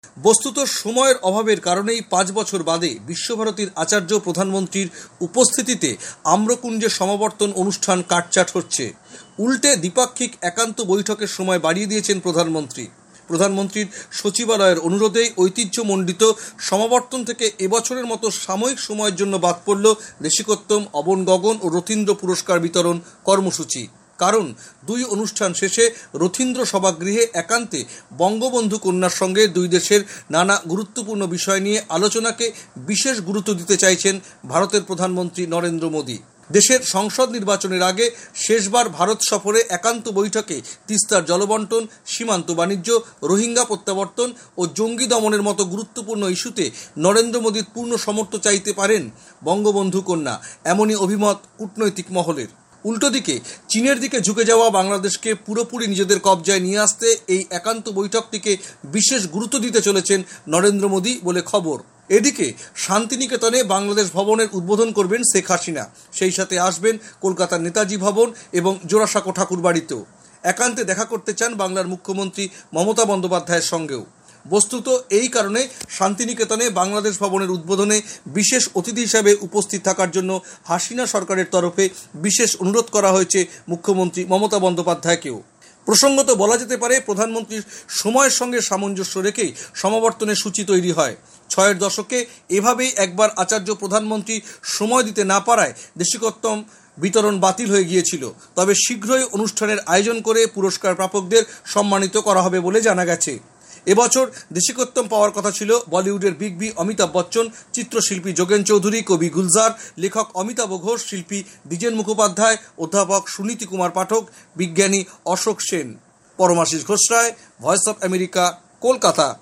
বস্তুত সময়ের অভাবের কারণেই ৫ বছর বাদে বিশ্বভারতীর আচার্য প্রধানমন্ত্রীর উপস্থিতিতে আম্রকুঞ্জে সমাবর্তন অনুষ্ঠান কাটছাঁট হচ্ছে। উল্টে দ্বিপাক্ষিক একান্ত বৈঠকের সময় বাড়িয়ে দিয়েছেন প্রধানমন্ত্রীর সচিবালয়ের অনুরোধেই ঐতিহ্যমণ্ডিত সমাবর্তন থেকে এবছরের মতো সাময়িক সময়ের জন্য বাদ পড়ল দেশিকোত্তম, অবন গগন ও রথীন্দ্র পুরস্কার বিতরণ কর্মসূচি। কারণ দুই অনুষ্ঠান শেষে রথীন্দ্র সভাগৃহে একান্তে বঙ্গবন্ধু কন্যার সঙ্গে দুই দেশের নানা গুরুত্বপূর্ণ বিষয় নিয়ে আলোচনাকে বিশেষ গুরুত্ব দিতে চাইছেন ভারতের প্রধানমন্ত্রী নরেন্দ্র মোদী। দেশের সংসদ নির্বাচনের আগে শেষবার ভারত সফরে একান্ত বৈঠকে তিস্তার জলবন্টন, সীমান্ত বাণিজ্য, রোহিঙ্গা প্রত্যাবর্তন ও জঙ্গি দমনের মতো গুরুত্বপূর্ণ ইস্যুতে নরেন্দ্র মোদীর পূর্ণ সমর্থন চাইতে পারেন বঙ্গবন্ধু কন্যা, এমনই অভিমত কূটনৈতিক মহলের। উল্টো দিকে চীনের দিকে ঝুঁকে যাওয়া বাংলাদেশকে পুরোপুরি নিজেদের কবজায় নিয়ে আসতে এই একান্ত বৈঠকটিকে বিশেষ গুরুত্ব দিতে চলেছেন নরেন্দ্র মোদী বলে খবর। এদিকে শান্তিনিকেতনে বাংলাদেশ ভবনের উদ্বোধন করবেন শেখ হাসিনা, সেই সাথে আসবেন কলকাতার নেতাজি ভবন এবং জোড়াসাঁকো ঠাকুরবাড়িতেও। একান্তে দেখা করতে চান বাংলার মুখ্যমন্ত্রী মমতা বন্দ্যোপাধ্যায়ের সঙ্গেও। বস্তুত এই কারণে শান্তিনিকেতনে বাংলাদেশ ভবনের উদ্বোধনে বিশেষ অতিথি হিসাবে উপস্থিত থাকার জন্য হাসিনা সরকারের তরফে বিশেষ অনুরোধ করা হয়েছে মুখ্যমন্ত্রী মমতা বন্দ্যোপাধ্যায়কেও। প্রসঙ্গত বলা যেতে পারে, প্রধানমন্ত্রীর সময়ের সঙ্গে সামঞ্জস্য রেখেই সমাবর্তনের সূচি তৈরি হয়। ৬এর দশকে এভাবেই একবার আচার্য প্রধানমন্ত্রী সময় দিতে না পারায় দেশিকোত্তম বিতরণ বাতিল হয়ে গিয়েছিল। তবে শীঘ্রই অনুষ্ঠানের আয়োজন করে পুরস্কার প্রাপকদের সম্মানিত করা হবে বলে জানা গেছে। এবছর দেশিকোত্তম পাওয়ার কথা ছিল বলিউডের বিগ বি অমিতাভ বচ্চন, চিত্রশিল্পী যোগেন চৌধুরী, কবি গুলজার, লেখক অমিতাভ ঘোষ, শিল্পী দ্বিজেন মুখোপাধ্যায়, অধ্যাপক সুনীতি কুমার পাঠক, বিজ্ঞানী Ashok Sen. Paramashis Ghosh Roy, voice of America, Kolkata.